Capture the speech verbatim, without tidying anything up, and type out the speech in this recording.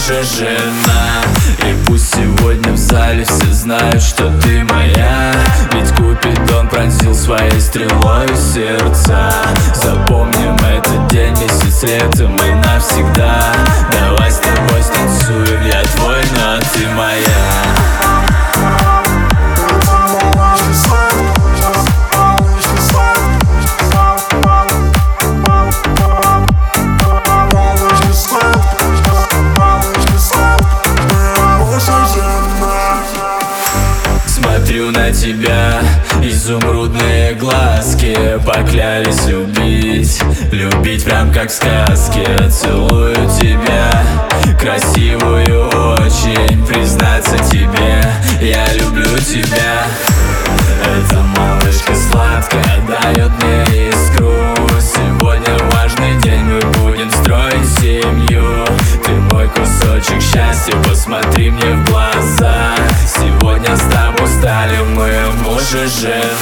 и жена. И пусть сегодня в зале все знают, что ты моя, ведь Купидон пронзил своей стрелой сердца. Запомним этот день, месяц лета, мы навсегда. Давай с тобой станцуем, я твой, но ты моя. Смотрю на тебя, изумрудные глазки поклялись любить, любить прям как в сказке. Целую тебя, красивую очень, признаться тебе, я люблю тебя. Эта малышка сладкая дает мне искру. Сегодня важный день, мы будем строить семью. Ты мой кусочек счастья, посмотри мне в глаза. Сегодня с тобой стали мы муж и жена.